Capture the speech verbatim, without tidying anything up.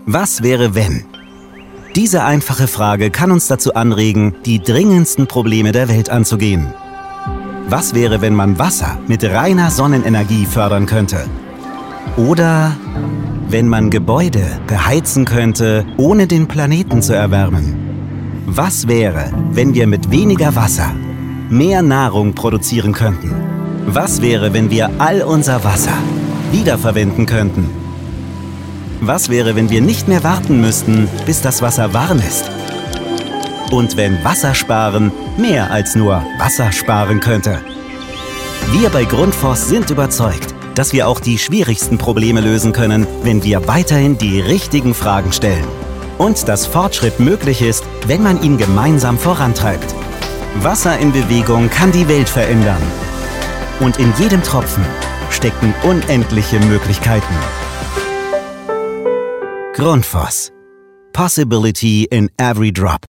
Was wäre, wenn? Diese einfache Frage kann uns dazu anregen, die dringendsten Probleme der Welt anzugehen. Was wäre, wenn man Wasser mit reiner Sonnenenergie fördern könnte? Oder wenn man Gebäude beheizen könnte, ohne den Planeten zu erwärmen? Was wäre, wenn wir mit weniger Wasser mehr Nahrung produzieren könnten? Was wäre, wenn wir all unser Wasser wiederverwenden könnten? Was wäre, wenn wir nicht mehr warten müssten, bis das Wasser warm ist? Und wenn Wassersparen mehr als nur Wasser sparen könnte? Wir bei Grundfos sind überzeugt, dass wir auch die schwierigsten Probleme lösen können, wenn wir weiterhin die richtigen Fragen stellen. Und dass Fortschritt möglich ist, wenn man ihn gemeinsam vorantreibt. Wasser in Bewegung kann die Welt verändern. Und in jedem Tropfen stecken unendliche Möglichkeiten. Grundfos. Possibility in every drop.